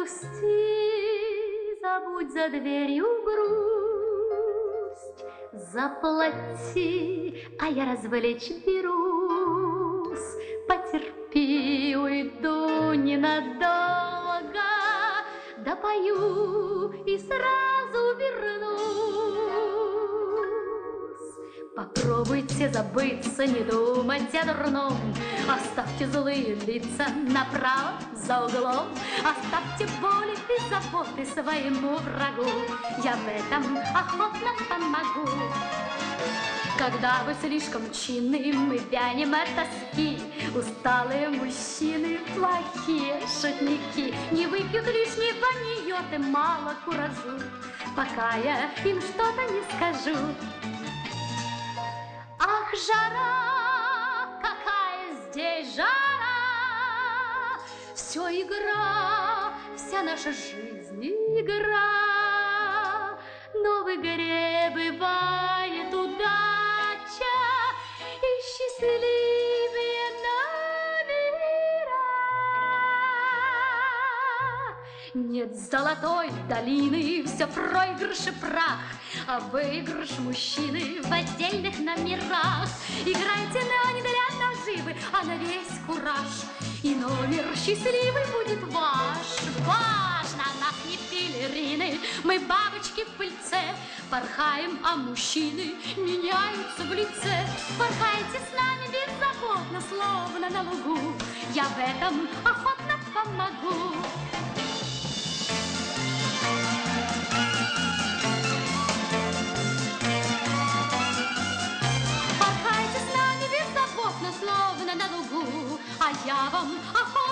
грусти, забудь за дверью грусть, заплати, а я развлечь берусь. Потерпи, уйду ненадолго, допою и сразу вернусь. Попробуйте забыться, не думать о дурном, оставьте злые лица направо за углом, оставьте боли и заботы своему врагу, я в этом охотно помогу. Когда вы слишком чинны, мы вянем от тоски, усталые мужчины, плохие шутники, не выпьют лишнего, не йод и мало куражу, пока я им что-то не скажу. Ах, жара, какая здесь жара! Все игра, вся наша жизнь игра. Но в игре бывает удача и счастливые номера. Нет золотой долины, все проигрыш и прах, а выигрыш мужчины в отдельных номерах. Играйте, но не для наживы, а на весь кураж, и номер счастливый будет ваш. Важно, нас не пелерины, мы бабочки в пыльце, порхаем, а мужчины меняются в лице. Порхайте с нами беззаботно, словно на лугу, я в этом охотно помогу. Словно на лугу, а я вам охотно